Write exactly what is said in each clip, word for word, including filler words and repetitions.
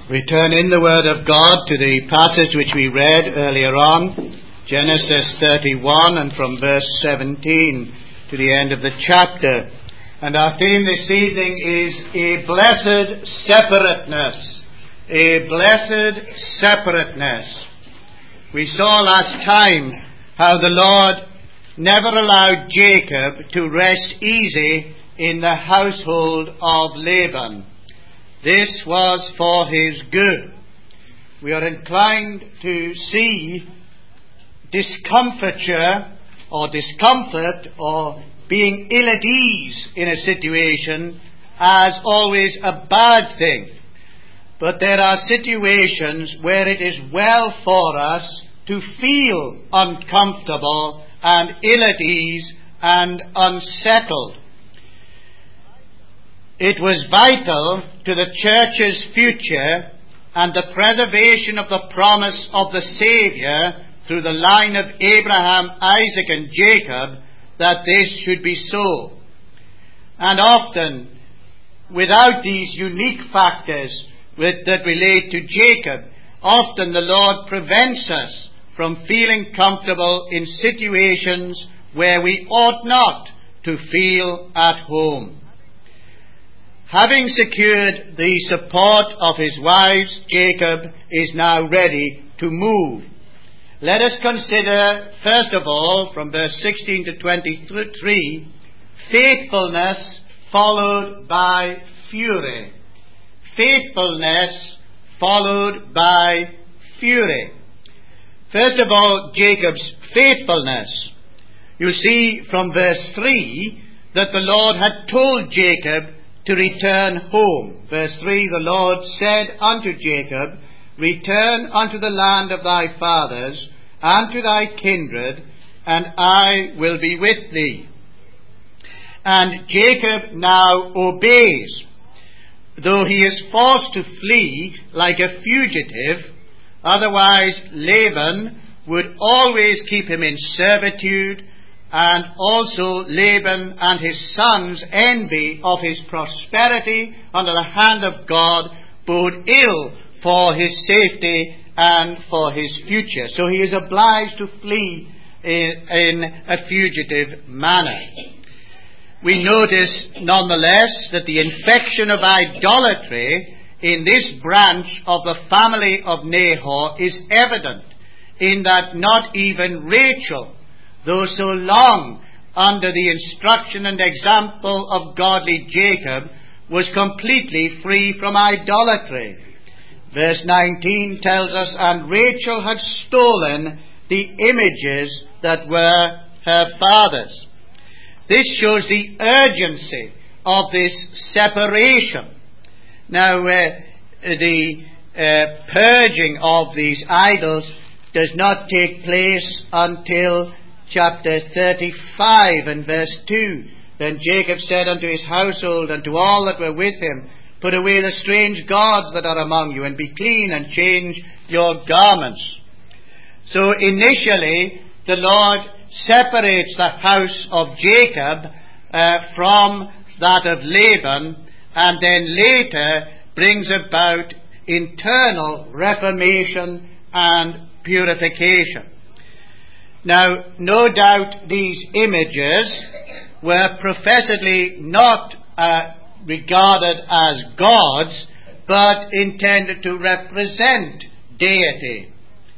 We turn in the Word of God to the passage which we read earlier on, Genesis thirty-one, and from verse seventeen to the end of the chapter. And our theme this evening is a blessed separateness. A blessed separateness. We saw last time how the Lord never allowed Jacob to rest easy in the household of Laban. This was for his good. We are inclined to see discomfiture or discomfort or being ill at ease in a situation as always a bad thing. But there are situations where it is well for us to feel uncomfortable and ill at ease and unsettled. It was vital to the church's future and the preservation of the promise of the Saviour through the line of Abraham, Isaac and Jacob that this should be so. And often, without these unique factors with, that relate to Jacob, often the Lord prevents us from feeling comfortable in situations where we ought not to feel at home. Having secured the support of his wives, Jacob is now ready to move. Let us consider, first of all, from verse sixteen to twenty-three, faithfulness followed by fury. Faithfulness followed by fury. First of all, Jacob's faithfulness. You see from verse three that the Lord had told Jacob to return home. Verse three, the Lord said unto Jacob, Return unto the land of thy fathers, and to thy kindred, and I will be with thee. And Jacob now obeys, though he is forced to flee like a fugitive. Otherwise Laban would always keep him in servitude, and also Laban and his sons' envy of his prosperity under the hand of God bode ill for his safety and for his future. So he is obliged to flee in, in a fugitive manner. We notice nonetheless that the infection of idolatry in this branch of the family of Nahor is evident in that not even Rachel, though so long under the instruction and example of godly Jacob, was completely free from idolatry. Verse nineteen tells us, And Rachel had stolen the images that were her father's. This shows the urgency of this separation. Now, uh, the uh, purging of these idols does not take place until chapter thirty-five and verse two. Then Jacob said unto his household and to all that were with him, Put away the strange gods that are among you, and be clean, and change your garments. So initially, the Lord separates the house of Jacob uh, from that of Laban, and then later brings about internal reformation and purification. Now, no doubt these images were professedly not uh, regarded as gods, but intended to represent deity.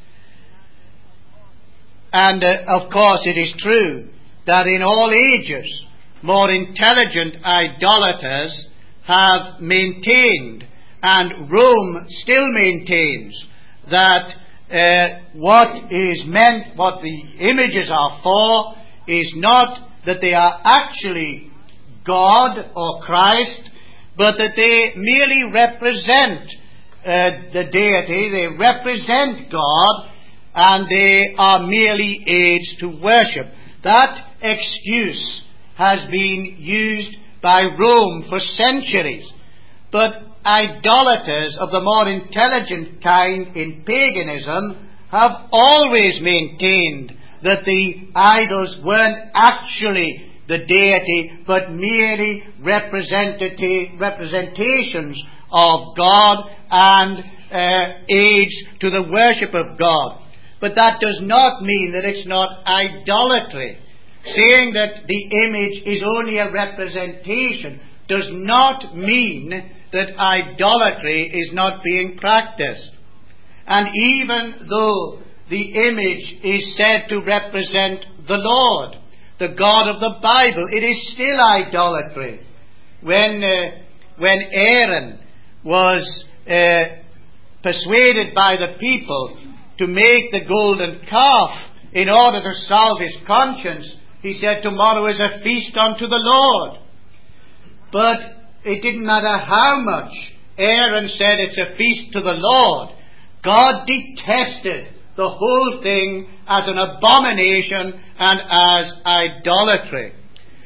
And uh, of course it is true that in all ages more intelligent idolaters have maintained, and Rome still maintains, that uh, what is meant, what the images are for, is not that they are actually God or Christ, but that they merely represent uh, the deity, they represent God, and they are merely aids to worship. That excuse has been used by Rome for centuries. But idolaters of the more intelligent kind in paganism have always maintained that the idols weren't actually the deity, but merely representations of God and uh, aids to the worship of God. But that does not mean that it's not idolatry. Saying that the image is only a representation does not mean that idolatry is not being practiced. And even though the image is said to represent the Lord, the God of the Bible, it is still idolatry. When, uh, when Aaron was uh, persuaded by the people to make the golden calf in order to salve his conscience, he said, tomorrow is a feast unto the Lord. But it didn't matter how much Aaron said it's a feast to the Lord. God detested the whole thing as an abomination and as idolatry.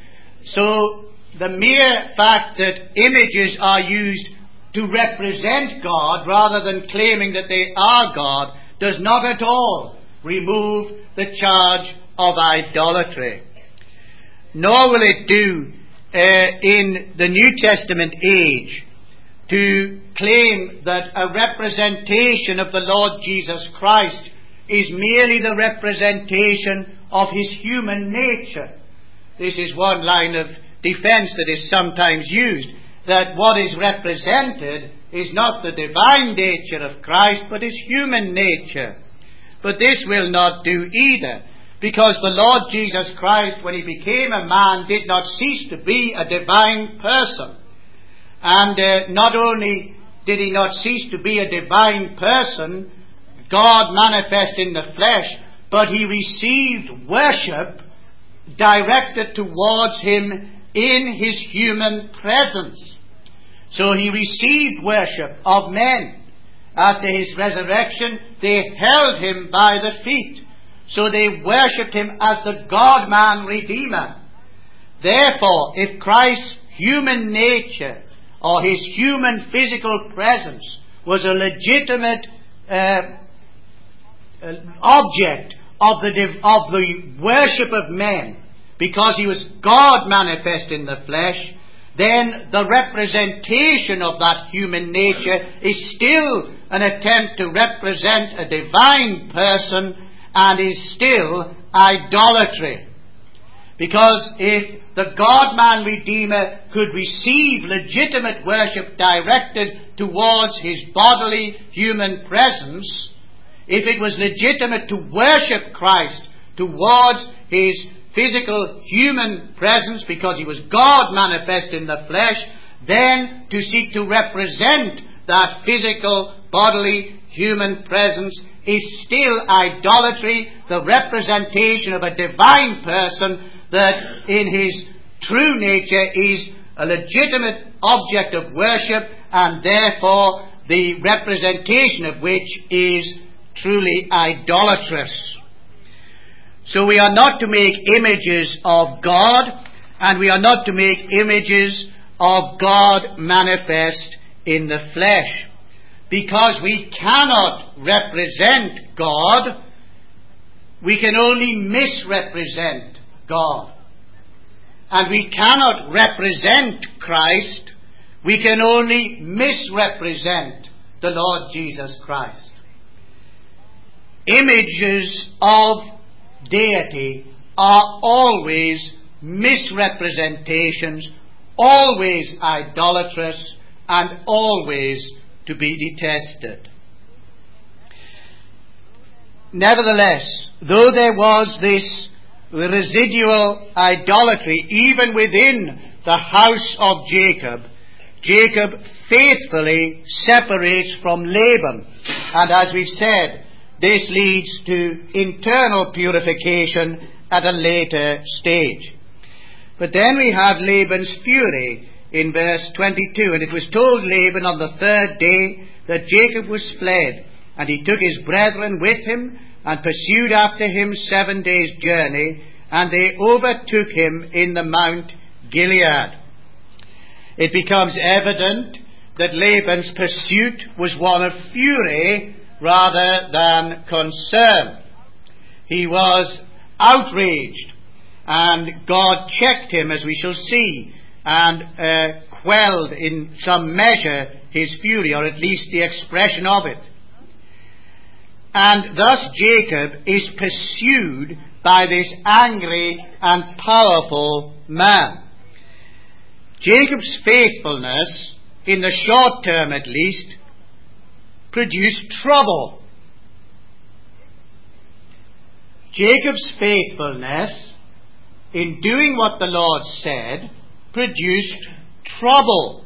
So the mere fact that images are used to represent God rather than claiming that they are God does not at all remove the charge of idolatry. Nor will it do uh, in the New Testament age to claim that a representation of the Lord Jesus Christ is merely the representation of his human nature. This is one line of defense that is sometimes used, that what is represented is not the divine nature of Christ, but his human nature. But this will not do either, because the Lord Jesus Christ, when he became a man, did not cease to be a divine person. And uh, not only did he not cease to be a divine person, God manifest in the flesh, but he received worship directed towards him in his human presence. So he received worship of men. After his resurrection, they held him by the feet. So they worshipped him as the God-man Redeemer. Therefore, if Christ's human nature or his human physical presence was a legitimate uh, object of the, of the worship of men, because he was God manifest in the flesh, then the representation of that human nature is still an attempt to represent a divine person and is still idolatry. Because if the God-man Redeemer could receive legitimate worship directed towards his bodily human presence, if it was legitimate to worship Christ towards his physical human presence because he was God manifest in the flesh, then to seek to represent that physical, bodily, human presence is still idolatry, the representation of a divine person that in his true nature is a legitimate object of worship, and therefore the representation of which is truly idolatrous. So we are not to make images of God, and we are not to make images of God manifest in the flesh, because we cannot represent God. We can only misrepresent God. And we cannot represent Christ. We can only misrepresent the Lord Jesus Christ. Images of deity are always misrepresentations, always idolatrous, and always to be detested. Nevertheless, though there was this residual idolatry even within the house of Jacob, Jacob faithfully separates from Laban. And as we've said, this leads to internal purification at a later stage. But then we have Laban's fury in verse twenty-two. And it was told Laban on the third day that Jacob was fled, and he took his brethren with him, and pursued after him seven days' journey, and they overtook him in the Mount Gilead. It becomes evident that Laban's pursuit was one of fury rather than concern. He was outraged, and God checked him, as we shall see, and uh, quelled in some measure his fury, or at least the expression of it. And thus Jacob is pursued by this angry and powerful man. Jacob's faithfulness, in the short term at least, produced trouble. Jacob's faithfulness in doing what the Lord said produced trouble.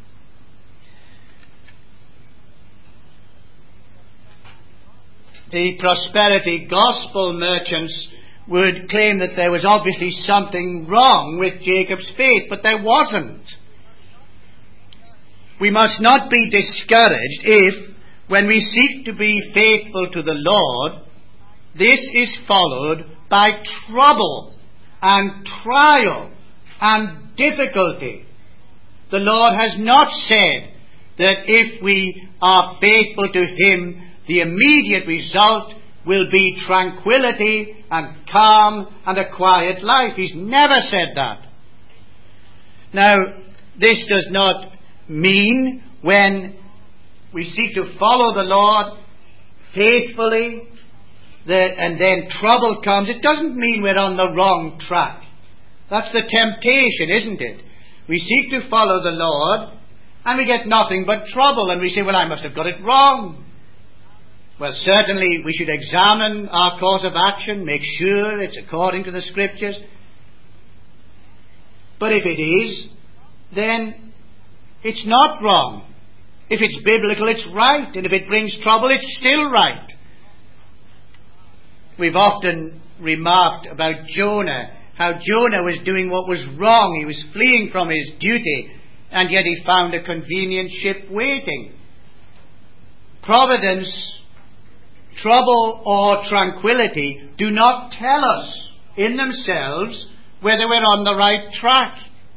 The prosperity gospel merchants would claim that there was obviously something wrong with Jacob's faith, but there wasn't. We must not be discouraged if, when we seek to be faithful to the Lord, this is followed by trouble and trial and difficulty. The Lord has not said that if we are faithful to Him, the immediate result will be tranquility and calm and a quiet life. He's never said that. Now, this does not mean when we seek to follow the Lord faithfully that, and then trouble comes, it doesn't mean we're on the wrong track. That's the temptation, isn't it? We seek to follow the Lord and we get nothing but trouble, and we say, well, I must have got it wrong. Well, certainly we should examine our course of action, make sure it's according to the Scriptures. But if it is, then it's not wrong. If it's biblical, it's right. And if it brings trouble, it's still right. We've often remarked about Jonah, how Jonah was doing what was wrong. He was fleeing from his duty, and yet he found a convenient ship waiting. Providence, trouble or tranquility do not tell us in themselves whether we're on the right track.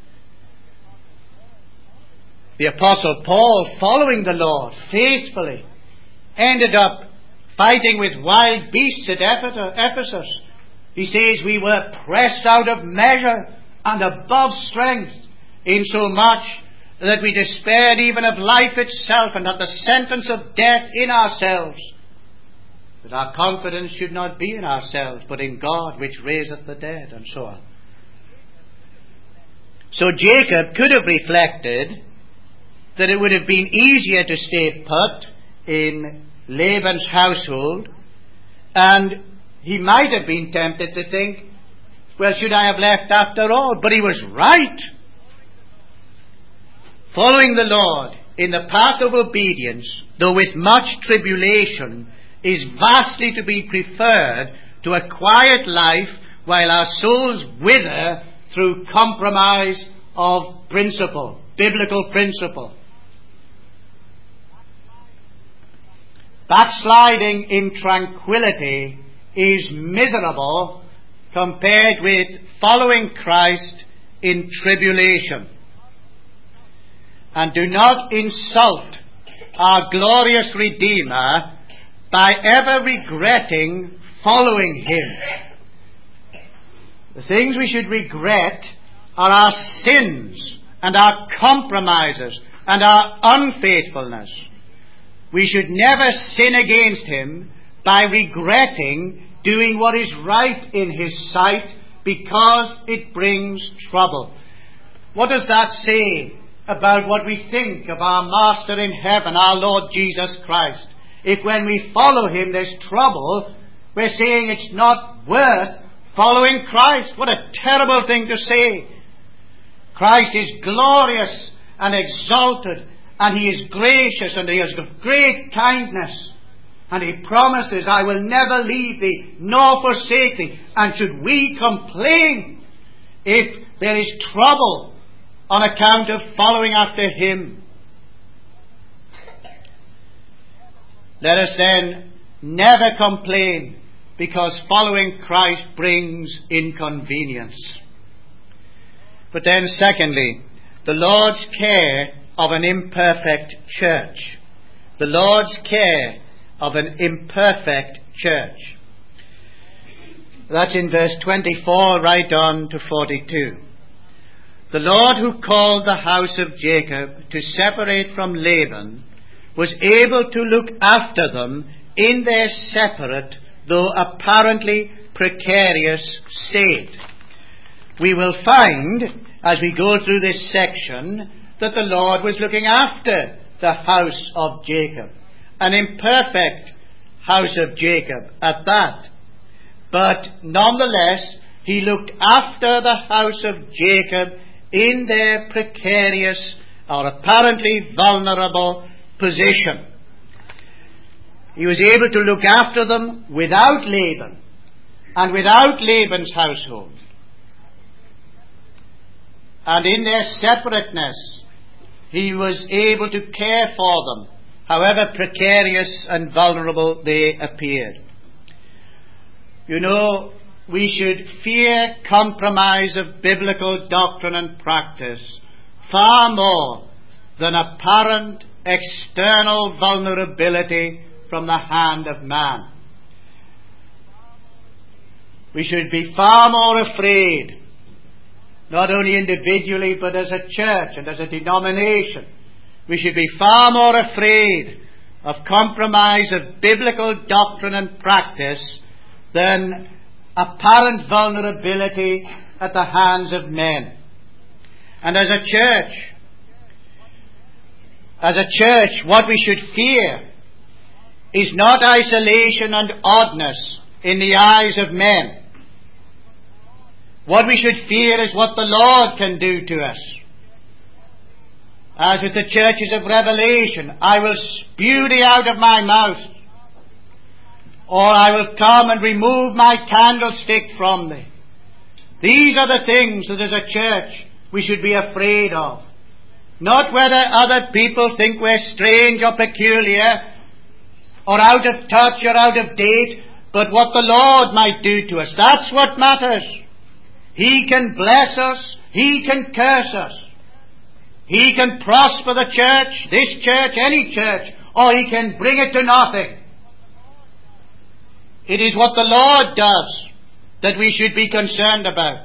The Apostle Paul, following the Lord faithfully, ended up fighting with wild beasts at Ephesus. He says, we were pressed out of measure and above strength, insomuch that we despaired even of life itself, and had the sentence of death in ourselves. That our confidence should not be in ourselves, but in God which raiseth the dead, and so on. So Jacob could have reflected that it would have been easier to stay put in Laban's household, and he might have been tempted to think, well, should I have left after all? But he was right. Following the Lord in the path of obedience, though with much tribulation, is vastly to be preferred to a quiet life while our souls wither through compromise of principle, biblical principle. Backsliding in tranquility is miserable compared with following Christ in tribulation. And do not insult our glorious Redeemer by ever regretting following Him. The things we should regret are our sins and our compromises and our unfaithfulness. We should never sin against Him by regretting doing what is right in His sight, because it brings trouble. What does that say about what we think of our Master in heaven, our Lord Jesus Christ? If when we follow Him there's trouble, we're saying it's not worth following Christ. What a terrible thing to say. Christ is glorious and exalted, and He is gracious, and He is of great kindness. And He promises, I will never leave thee nor forsake thee. And should we complain if there is trouble on account of following after Him? Let us then never complain, because following Christ brings inconvenience. But then secondly, the Lord's care of an imperfect church. The Lord's care of an imperfect church. That's in verse twenty-four right on to forty-two. The Lord who called the house of Jacob to separate from Laban was able to look after them in their separate, though apparently precarious state. We will find, as we go through this section, that the Lord was looking after the house of Jacob, an imperfect house of Jacob at that. But nonetheless, he looked after the house of Jacob in their precarious or apparently vulnerable position. He was able to look after them without Laban and without Laban's household. And in their separateness, he was able to care for them, however precarious and vulnerable they appeared. You know, we should fear compromise of biblical doctrine and practice far more than apparent external vulnerability from the hand of man. We should be far more afraid, not only individually but as a church and as a denomination. We should be far more afraid of compromise of biblical doctrine and practice than apparent vulnerability at the hands of men. And as a church, as a church, what we should fear is not isolation and oddness in the eyes of men. What we should fear is what the Lord can do to us. As with the churches of Revelation, I will spew thee out of my mouth, or I will come and remove my candlestick from thee. These are the things that as a church we should be afraid of. Not whether other people think we're strange or peculiar, or out of touch or out of date, but what the Lord might do to us. That's what matters. He can bless us. He can curse us. He can prosper the church, this church, any church, or he can bring it to nothing. It is what the Lord does that we should be concerned about.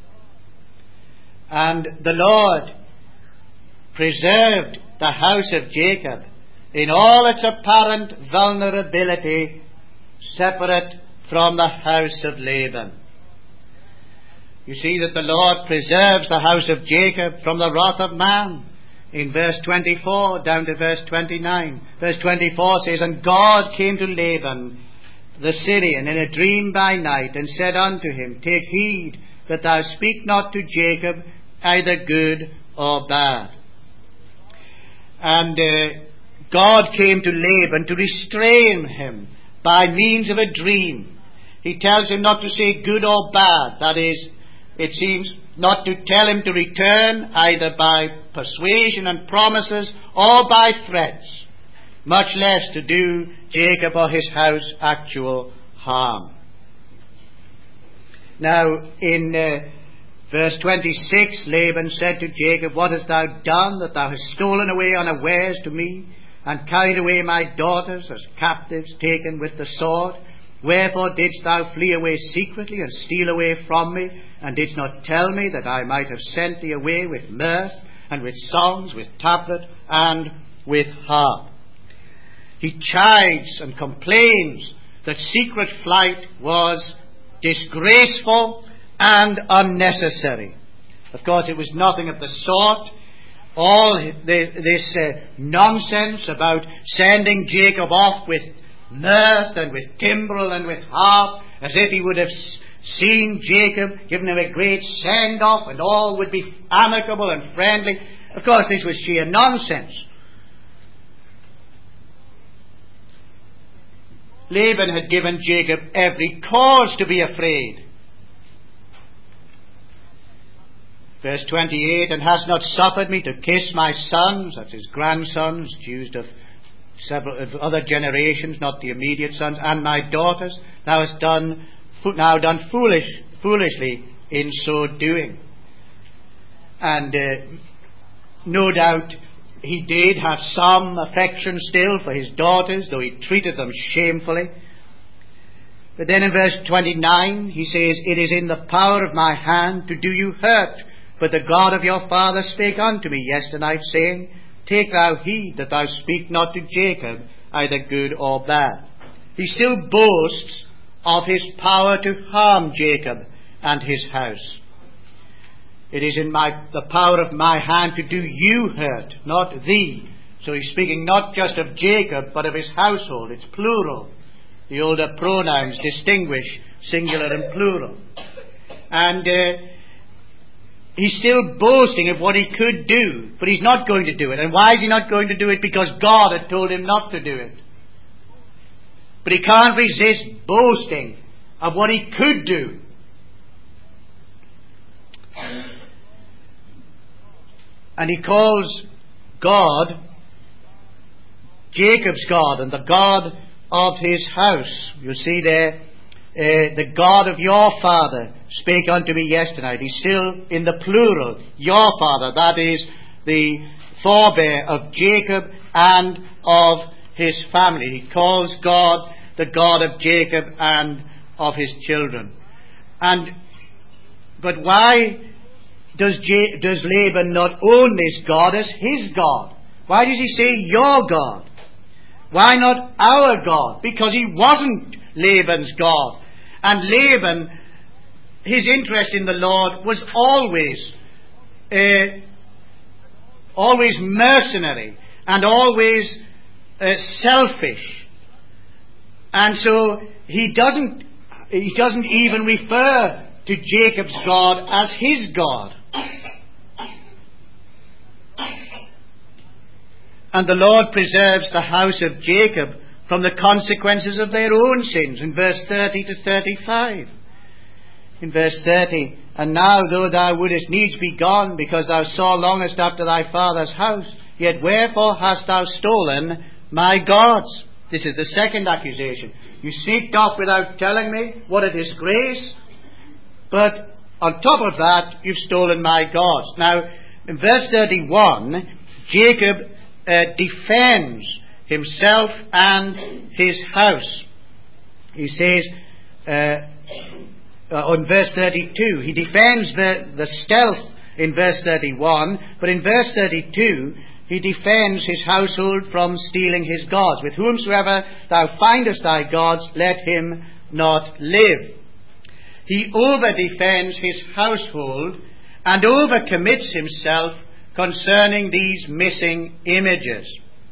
And the Lord preserved the house of Jacob in all its apparent vulnerability, separate from the house of Laban. You see that the Lord preserves the house of Jacob from the wrath of man. In verse twenty-four down to verse twenty-nine. Verse twenty-four says, And God came to Laban the Syrian in a dream by night, and said unto him, Take heed that thou speak not to Jacob either good or bad. And uh, God came to Laban to restrain him by means of a dream. He tells him not to say good or bad. That is, it seems not to tell him to return either by persuasion and promises or by threats, much less to do Jacob or his house actual harm. Now, in uh, verse twenty-six, Laban said to Jacob, What hast thou done, that thou hast stolen away unawares to me, and carried away my daughters as captives taken with the sword? Wherefore didst thou flee away secretly, and steal away from me, and didst not tell me, that I might have sent thee away with mirth, and with songs, with tabret, and with harp? He chides and complains that secret flight was disgraceful and unnecessary. Of course, it was nothing of the sort. All the, this uh, nonsense about sending Jacob off with mirth and with timbrel and with harp, as if he would have seen Jacob, given him a great send-off, and all would be amicable and friendly. Of course, this was sheer nonsense. Laban had given Jacob every cause to be afraid. Verse twenty-eight, And hast not suffered me to kiss my sons, that's his grandsons, accused of several of other generations, not the immediate sons, and my daughters, thou hast done now done foolish foolishly in so doing. And uh, no doubt he did have some affection still for his daughters, though he treated them shamefully. But then in verse twenty-nine he says, It is in the power of my hand to do you hurt, But the God of your father spake unto me yesternight, saying, Take thou heed that thou speak not to Jacob either good or bad. He still boasts of his power to harm Jacob and his house. It is in my the power of my hand to do you hurt, not thee. So he's speaking not just of Jacob, but of his household. It's plural. The older pronouns distinguish singular and plural. And uh, he's still boasting of what he could do, but he's not going to do it. And why is he not going to do it? Because God had told him not to do it. But he can't resist boasting of what he could do. And he calls God Jacob's God and the God of his house. You see there, uh, the God of your father spake unto me yesternight. He's still in the plural. Your father, that is the forebear of Jacob and of his family. He calls God the God of Jacob and of his children. And but why does J- does Laban not own this God as his God? Why does he say your God? Why not our God? Because he wasn't Laban's God. And Laban, his interest in the Lord was always uh, always mercenary and always uh, selfish. And so he doesn't he doesn't even refer to Jacob's God as his God. And the Lord preserves the house of Jacob from the consequences of their own sins, in verse thirty to thirty-five. In verse thirty, And now, though thou wouldest needs be gone, because thou so longest after thy father's house, yet wherefore hast thou stolen my gods? This is the second accusation. You sneaked off without telling me. What a disgrace. But on top of that, you've stolen my gods. Now, in verse thirty-one, Jacob uh, defends himself and his house. He says, uh, uh, on verse thirty-two, he defends the, the stealth in verse thirty-one, but in verse thirty-two, he defends his household from stealing his gods. With whomsoever thou findest thy gods, let him not live. He over-defends his household and over-commits himself concerning these missing images.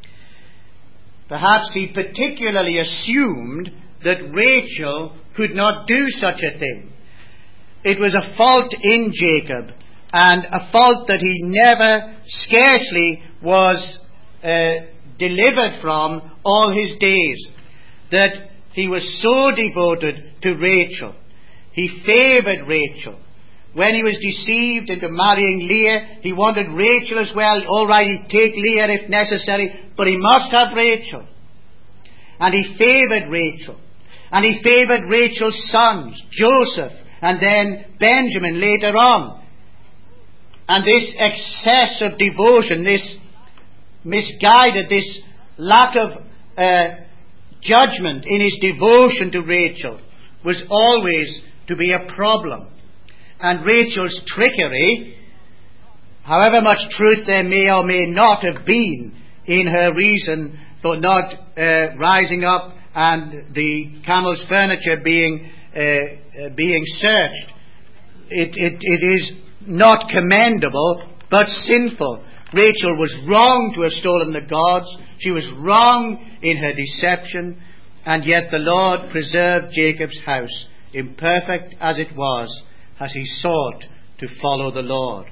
Perhaps he particularly assumed that Rachel could not do such a thing. It was a fault in Jacob, and a fault that he never, scarcely was uh, delivered from all his days, that he was so devoted to Rachel. He favoured Rachel. When he was deceived into marrying Leah, he wanted Rachel as well. All right, he'd take Leah if necessary, but he must have Rachel. And he favoured Rachel. And he favoured Rachel's sons, Joseph, and then Benjamin later on. And this excess of devotion, this misguided, this lack of uh, judgment in his devotion to Rachel was always to be a problem. And Rachel's trickery, however much truth there may or may not have been in her reason for not uh, rising up and the camel's furniture being uh, uh, being searched, it, it, it is not commendable, but sinful. Rachel was wrong to have stolen the gods. She was wrong in her deception, and yet the Lord preserved Jacob's house, imperfect as it was, as he sought to follow the Lord.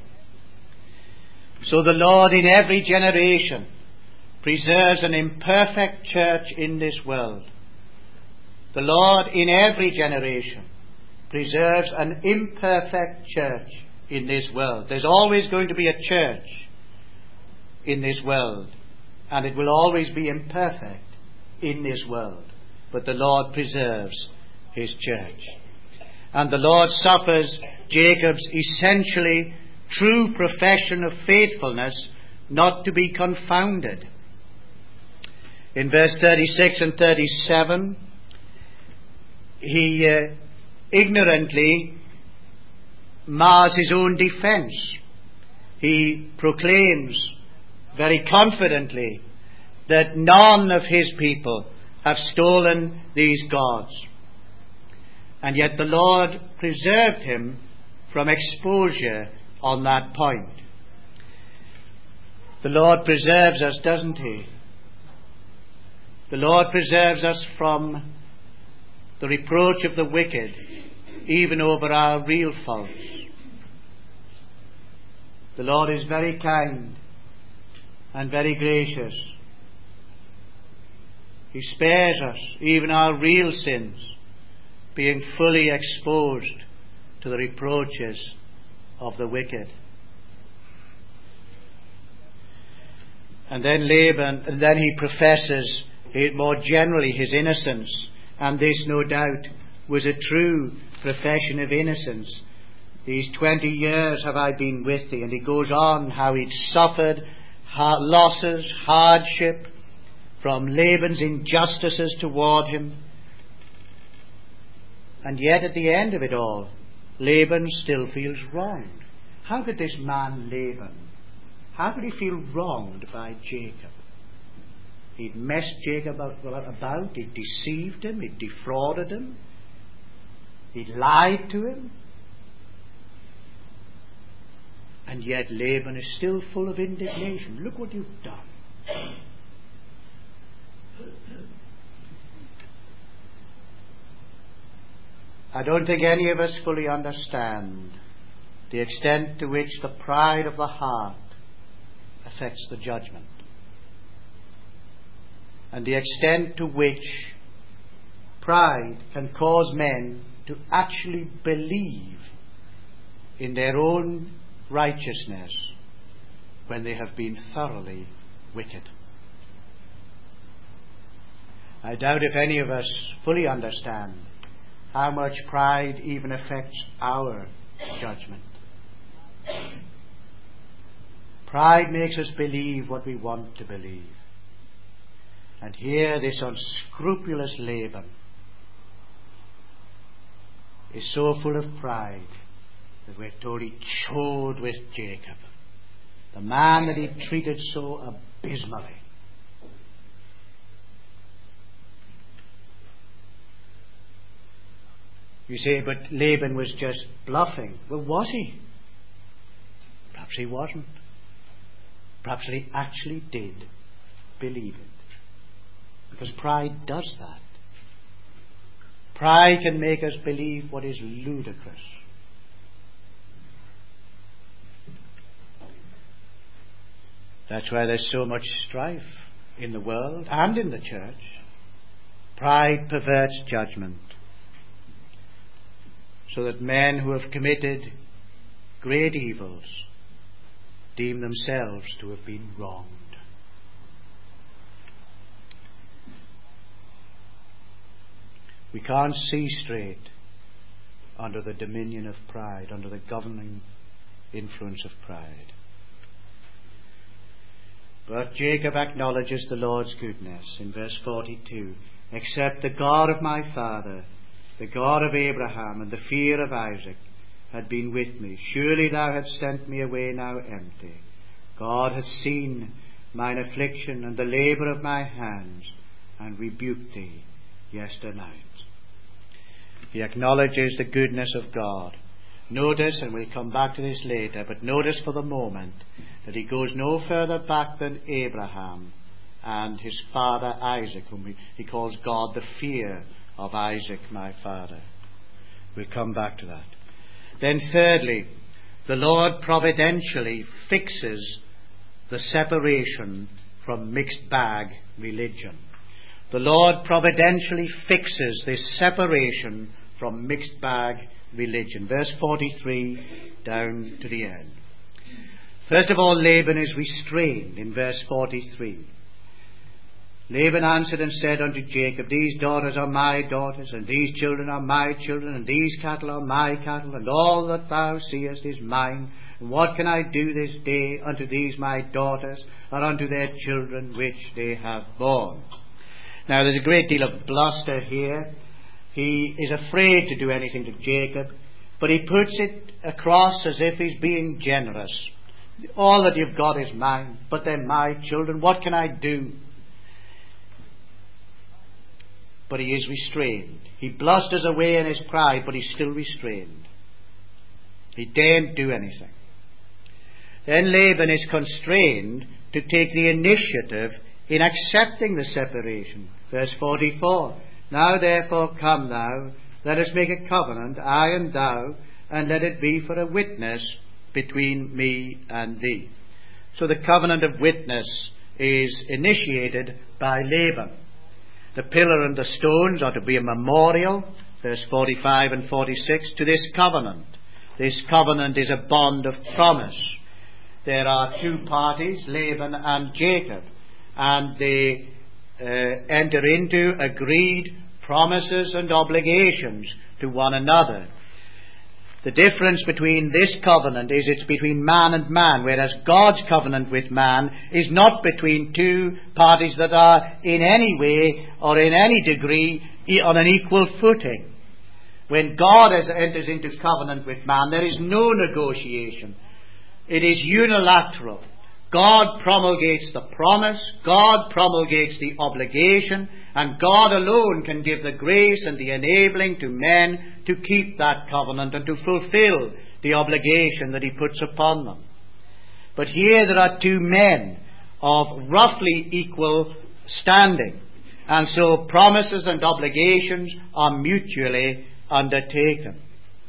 So the Lord in every generation preserves an imperfect church in this world. The Lord in every generation preserves an imperfect church in this world. There's always going to be a church in this world, and it will always be imperfect in this world. But the Lord preserves his church. And the Lord suffers Jacob's essentially true profession of faithfulness not to be confounded. In verse thirty-six and thirty-seven, he uh, ignorantly mars his own defense. He proclaims very confidently that none of his people have stolen these gods. And yet the Lord preserved him from exposure on that point. The Lord preserves us, doesn't he? The Lord preserves us from the reproach of the wicked, even over our real faults. The Lord is very kind and very gracious. He spares us even our real sins being fully exposed to the reproaches of the wicked. And then Laban, and then he professes more generally his innocence, and this no doubt was a true profession of innocence. These twenty years have I been with thee, and he goes on how he'd suffered losses, hardship from Laban's injustices toward him. And yet at the end of it all, Laban still feels wronged. How could this man Laban, how could he feel wronged by Jacob? He'd messed Jacob about, he'd deceived him, he'd defrauded him, he'd lied to him. And yet Laban is still full of indignation. Look what you've done. I don't think any of us fully understand the extent to which the pride of the heart affects the judgment, and the extent to which pride can cause men to actually believe in their own righteousness when they have been thoroughly wicked. I doubt if any of us fully understand how much pride even affects our judgment. Pride makes us believe what we want to believe. And here this unscrupulous Laban is so full of pride that we're told he chode with Jacob, the man that he treated so abysmally. You say, but Laban was just bluffing. Well, was he? Perhaps he wasn't. Perhaps he actually did believe it. Because pride does that. Pride can make us believe what is ludicrous. That's why there's so much strife in the world and in the church. Pride perverts judgment, so that men who have committed great evils deem themselves to have been wronged. We can't see straight under the dominion of pride, under the governing influence of pride. But Jacob acknowledges the Lord's goodness in verse forty-two. Except the God of my father, the God of Abraham, and the fear of Isaac had been with me, surely thou hadst sent me away now empty. God hath seen mine affliction and the labour of my hands, and rebuked thee yesternight. He acknowledges the goodness of God. Notice, and we'll come back to this later, but notice for the moment that he goes no further back than Abraham and his father Isaac, whom he, he calls God the fear of Isaac my father. We'll come back to that. Then thirdly, the Lord providentially fixes the separation from mixed bag religion. The Lord providentially fixes this separation from mixed bag religion. Verse forty-three down to the end. First of all, Laban is restrained in verse forty-three. Laban answered and said unto Jacob, these daughters are my daughters, and these children are my children, and these cattle are my cattle, and all that thou seest is mine. And what can I do this day unto these my daughters, or unto their children which they have borne? Now there's a great deal of bluster here. He is afraid to do anything to Jacob, But he puts it across as if he's being generous. All that you've got is mine, but they're my children. What can I do? But he is restrained. He blusters away in his pride, but he's still restrained. He daren't do anything. Then Laban is constrained to take the initiative in accepting the separation. Verse forty-four. Now therefore come thou, let us make a covenant, I and thou, and let it be for a witness between me and thee. So the covenant of witness is initiated by Laban. The pillar and the stones are to be a memorial, verse forty-five and forty-six, to this covenant. This covenant is a bond of promise. There are two parties, Laban and Jacob, and they uh, enter into agreed promises and obligations to one another. The difference between this covenant is it's between man and man, whereas God's covenant with man is not between two parties that are in any way or in any degree on an equal footing. When God has, enters into covenant with man, there is no negotiation. It is unilateral. God promulgates the promise, God promulgates the obligation, and God alone can give the grace and the enabling to men to keep that covenant and to fulfill the obligation that he puts upon them. But here there are two men of roughly equal standing, and so promises and obligations are mutually undertaken.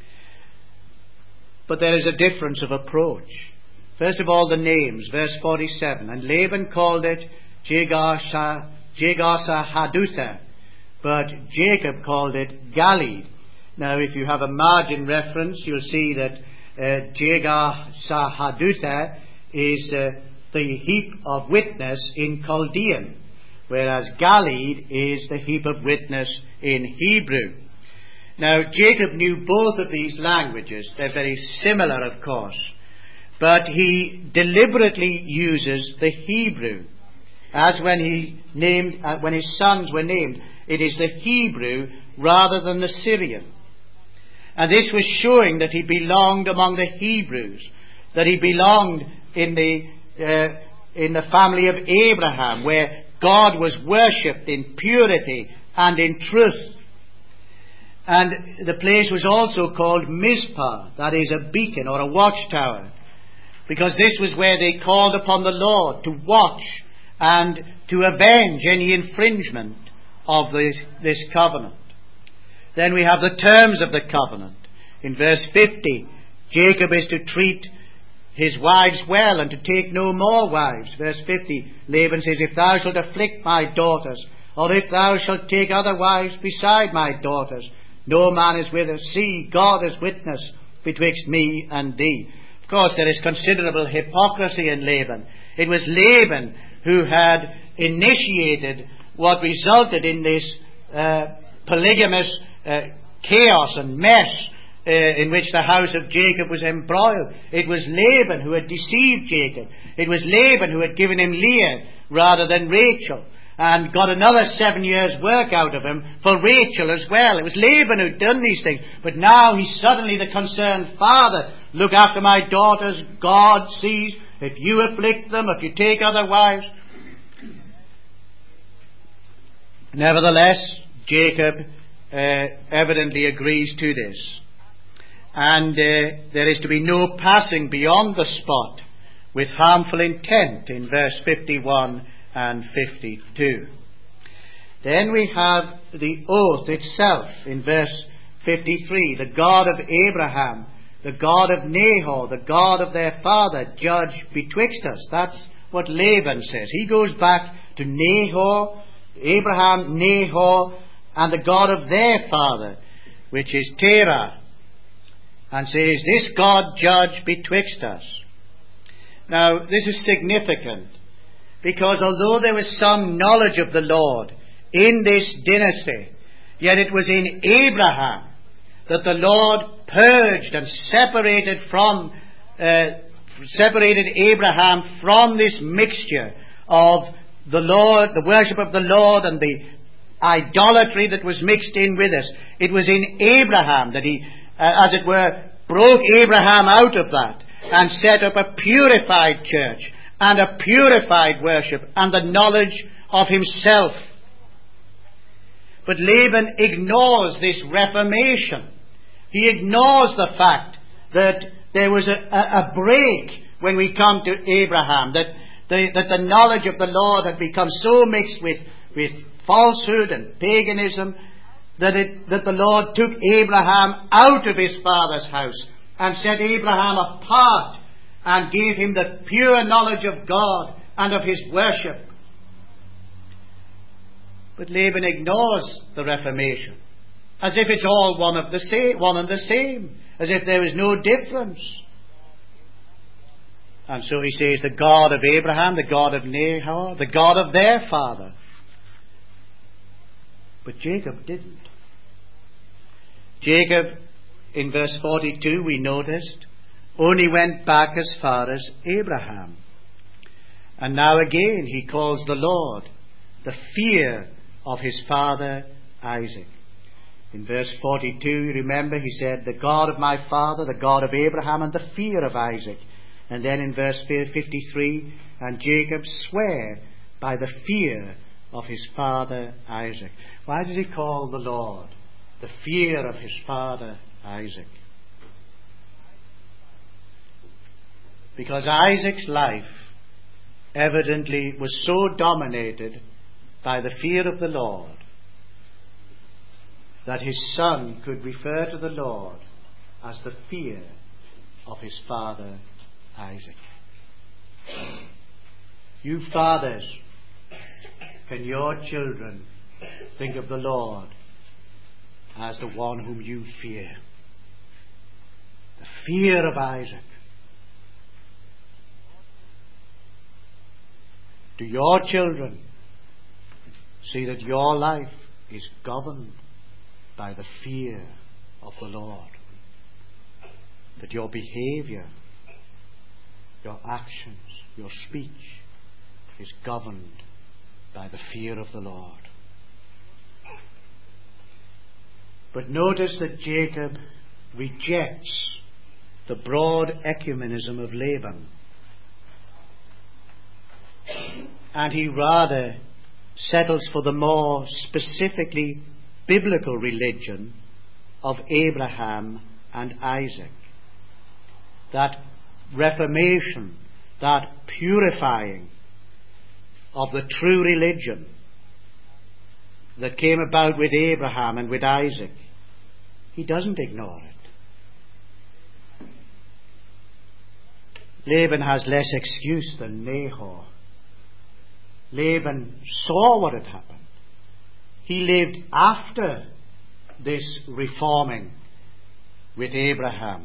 But there is a difference of approach. First of all, the names, verse forty-seven. And Laban called it Jegar Sahadutha, but Jacob called it Galeed. Now, if you have a margin reference, you'll see that uh, Jegar Sahadutha is uh, the heap of witness in Chaldean, whereas Galeed is the heap of witness in Hebrew. Now, Jacob knew both of these languages. They're very similar, of course. But he deliberately uses the Hebrew. As when he named, uh, when his sons were named, it is the Hebrew rather than the Syrian. And this was showing that he belonged among the Hebrews, that he belonged in the uh, in the family of Abraham, where God was worshipped in purity and in truth. And the place was also called Mizpah, that is a beacon or a watchtower, because this was where they called upon the Lord to watch and to avenge any infringement of this, this covenant. Then we have the terms of the covenant. In verse fifty, Jacob is to treat his wives well and to take no more wives. Verse fifty, Laban says, if thou shalt afflict my daughters, or if thou shalt take other wives beside my daughters, no man is with us. See, God is witness betwixt me and thee. Of course, there is considerable hypocrisy in Laban. It was Laban who had initiated what resulted in this uh, polygamous uh, chaos and mess uh, in which the house of Jacob was embroiled. It was Laban who had deceived Jacob. It was Laban who had given him Leah rather than Rachel, and got another seven years' work out of him for Rachel as well. It was Laban who'd done these things. But now he's suddenly the concerned father. Look after my daughters. God sees. If you afflict them, if you take other wives. Nevertheless, Jacob uh, evidently agrees to this. And uh, there is to be no passing beyond the spot with harmful intent in verse fifty-one and fifty-two. Then we have the oath itself in verse fifty-three. The God of Abraham, the God of Nahor, the God of their father, judge betwixt us. That's what Laban says. He goes back to Nahor, Abraham, Nahor, and the God of their father, which is Terah, and says, this God judge betwixt us. Now, this is significant, because although there was some knowledge of the Lord in this dynasty, yet it was in Abraham that the Lord purged and separated from uh, separated Abraham from this mixture of the Lord, the worship of the Lord, and the idolatry that was mixed in with us. It was in Abraham that he uh, as it were, broke Abraham out of that and set up a purified church and a purified worship and the knowledge of himself. But Laban ignores this reformation. He ignores the fact that there was a, a, a break when we come to Abraham, that the, that the knowledge of the Lord had become so mixed with, with falsehood and paganism that, it, that the Lord took Abraham out of his father's house and set Abraham apart and gave him the pure knowledge of God and of his worship. But Laban ignores the Reformation, as if it's all one of the same, one and the same, as if there is no difference. And so he says, the God of Abraham, the God of Nahor, the God of their father. But Jacob didn't. Jacob, in verse forty-two, we noticed, only went back as far as Abraham. And now again he calls the Lord the fear of his father Isaac. In verse forty-two, you remember, he said, the God of my father, the God of Abraham, and the fear of Isaac. And then in verse fifty-three, and Jacob sware by the fear of his father Isaac. Why does he call the Lord the fear of his father Isaac? Because Isaac's life evidently was so dominated by the fear of the Lord that his son could refer to the Lord as the fear of his father Isaac. You fathers, can your children think of the Lord as the one whom you fear? The fear of Isaac. Do your children see that your life is governed by the fear of the Lord? That your behavior, your actions, your speech is governed by the fear of the Lord. But notice that Jacob rejects the broad ecumenism of Laban, and he rather settles for the more specifically biblical religion of Abraham and Isaac. That reformation, that purifying of the true religion that came about with Abraham and with Isaac, he doesn't ignore it. Laban has less excuse than Nahor. Laban saw what had happened. He lived after this reforming with Abraham.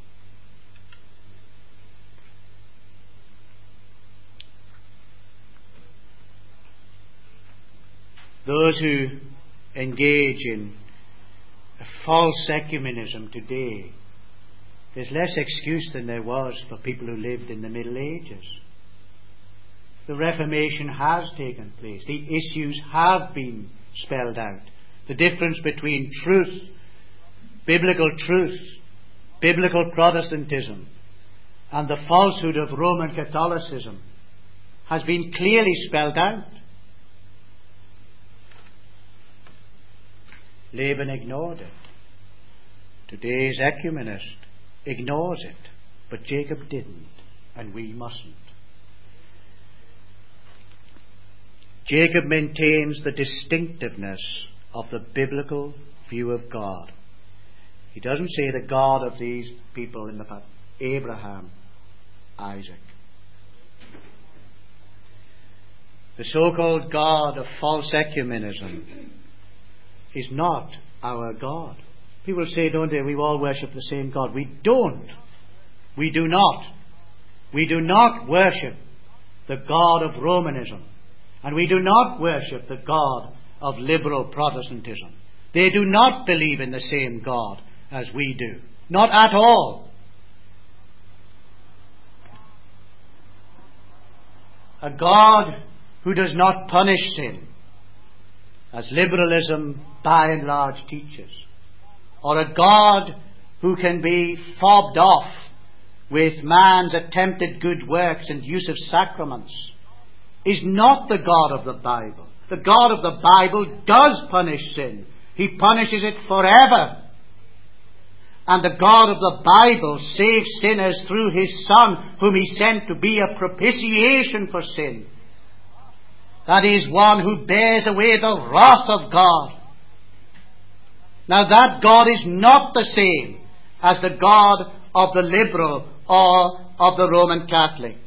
Those who engage in a false ecumenism today, there's less excuse than there was for people who lived in the Middle Ages. The Reformation has taken place. The issues have been spelled out. The difference between truth, biblical truth, biblical Protestantism, and the falsehood of Roman Catholicism has been clearly spelled out. Laban ignored it. Today's ecumenist ignores it, but Jacob didn't, and we mustn't. Jacob maintains the distinctiveness of the biblical view of God. He doesn't say the God of these people in the past, Abraham, Isaac. The so-called God of false ecumenism is not our God. People say, don't they, we all worship the same God. We don't. We do not. We do not worship the God of Romanism. And we do not worship the God of liberal Protestantism. They do not believe in the same God as we do. Not at all. A God who does not punish sin, as liberalism by and large teaches. Or a God who can be fobbed off with man's attempted good works and use of sacraments, is not the God of the Bible. The God of the Bible does punish sin. He punishes it forever. And the God of the Bible saves sinners through His Son, whom He sent to be a propitiation for sin. That is, one who bears away the wrath of God. Now that God is not the same as the God of the liberal or of the Roman Catholic.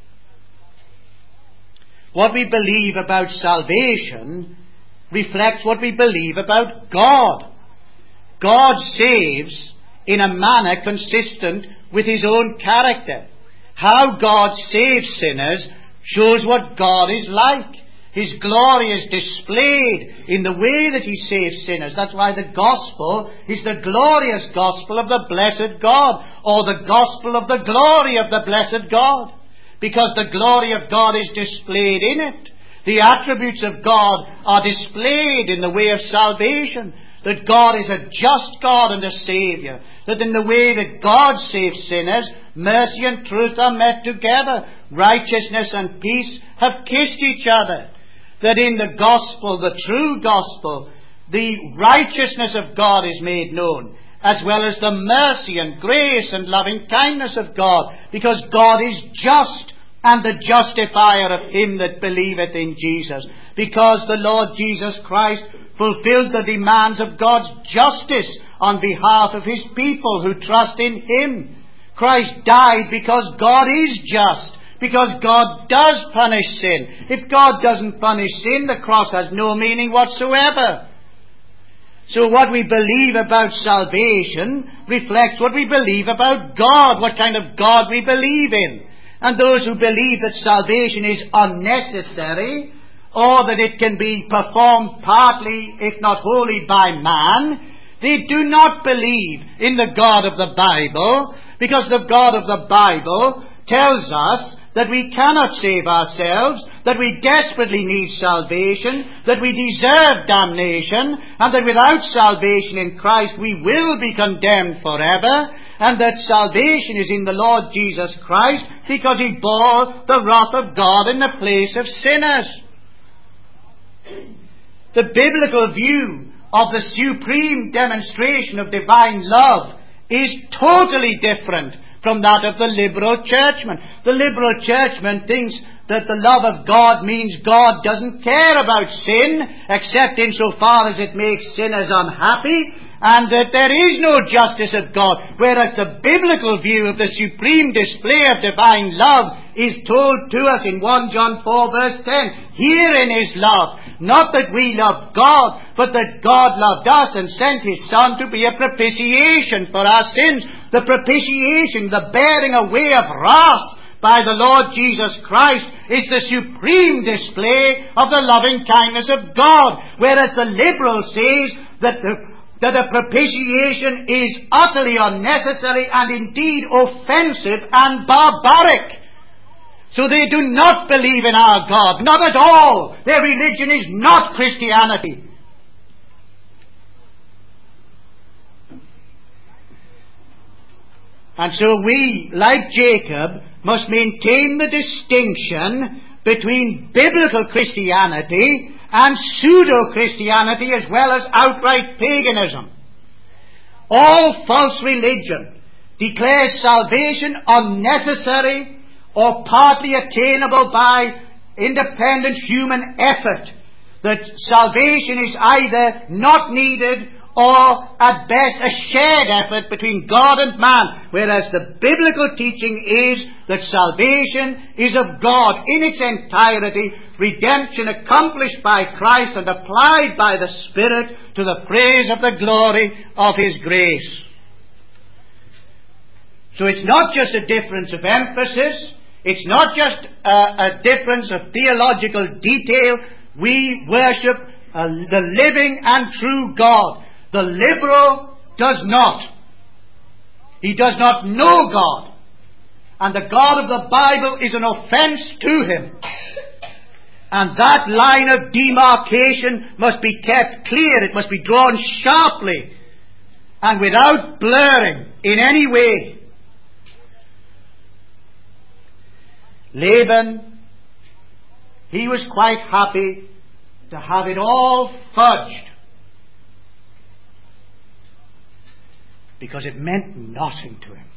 What we believe about salvation reflects what we believe about God. God saves in a manner consistent with His own character. How God saves sinners shows what God is like. His glory is displayed in the way that He saves sinners. That's why the gospel is the glorious gospel of the blessed God, or the gospel of the glory of the blessed God, because the glory of God is displayed in it. The attributes of God are displayed in the way of salvation, that God is a just God and a Saviour, that in the way that God saves sinners, mercy and truth are met together, righteousness and peace have kissed each other, that in the gospel, the true gospel, the righteousness of God is made known, as well as the mercy and grace and loving kindness of God, because God is just and the justifier of him that believeth in Jesus, because the Lord Jesus Christ fulfilled the demands of God's justice on behalf of His people who trust in Him. Christ died because God is just, because God does punish sin. If God doesn't punish sin, the cross has no meaning whatsoever. So what we believe about salvation reflects what we believe about God, what kind of God we believe in. And those who believe that salvation is unnecessary, or that it can be performed partly, if not wholly, by man, they do not believe in the God of the Bible, because the God of the Bible tells us that we cannot save ourselves, that we desperately need salvation, that we deserve damnation, and that without salvation in Christ we will be condemned forever, and that salvation is in the Lord Jesus Christ because He bore the wrath of God in the place of sinners. The biblical view of the supreme demonstration of divine love is totally different from that of the liberal churchman. The liberal churchman thinks that the love of God means God doesn't care about sin, except insofar as it makes sinners unhappy, and that there is no justice of God, whereas the biblical view of the supreme display of divine love is told to us in First John four verse ten. Herein is love, not that we loved God, but that God loved us and sent His Son to be a propitiation for our sins. The propitiation, the bearing away of wrath by the Lord Jesus Christ, is the supreme display of the loving kindness of God, whereas the liberal says that the, that the propitiation is utterly unnecessary and indeed offensive and barbaric. So they do not believe in our God, not at all. Their religion is not Christianity. And so we, like Jacob, must maintain the distinction between biblical Christianity and pseudo-Christianity, as well as outright paganism. All false religion declares salvation unnecessary or partly attainable by independent human effort, that salvation is either not needed or at best a shared effort between God and man, whereas the biblical teaching is that salvation is of God in its entirety, redemption accomplished by Christ and applied by the Spirit to the praise of the glory of His grace. So it's not just a difference of emphasis, it's not just a, a difference of theological detail. We worship uh, the living and true God. The liberal does not. He does not know God. And the God of the Bible is an offense to him. And that line of demarcation must be kept clear. It must be drawn sharply and without blurring. in any way. Laban, he was quite happy to have it all fudged, because it meant nothing to him.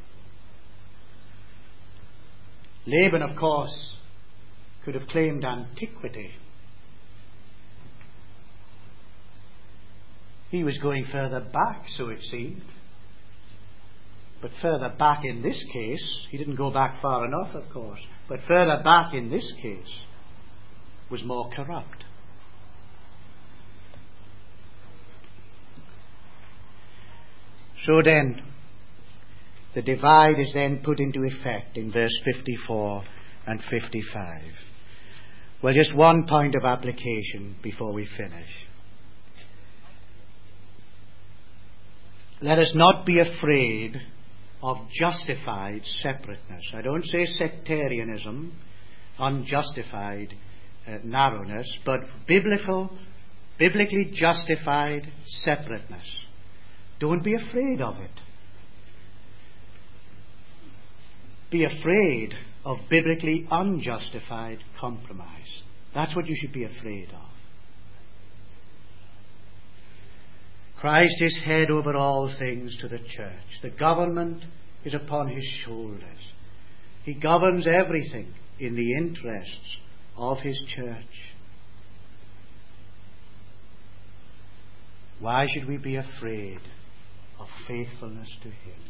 Laban, of course, could have claimed antiquity. He was going further back, so it seemed. But further back in this case, he didn't go back far enough, of course, but further back in this case was more corrupt. So then, the divide is then put into effect in verse fifty-four and fifty-five. Well, just one point of application before we finish. Let us not be afraid of justified separateness. I don't say sectarianism, unjustified uh, narrowness, but biblical, biblically justified separateness. Don't be afraid of it. Be afraid of biblically unjustified compromise. That's what you should be afraid of. Christ is head over all things to the church. The government is upon his shoulders. He governs everything in the interests of his church. Why should we be afraid of faithfulness to him?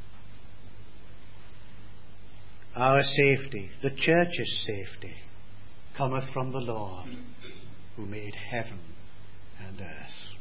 Our safety, the church's safety, cometh from the Lord, who made heaven and earth.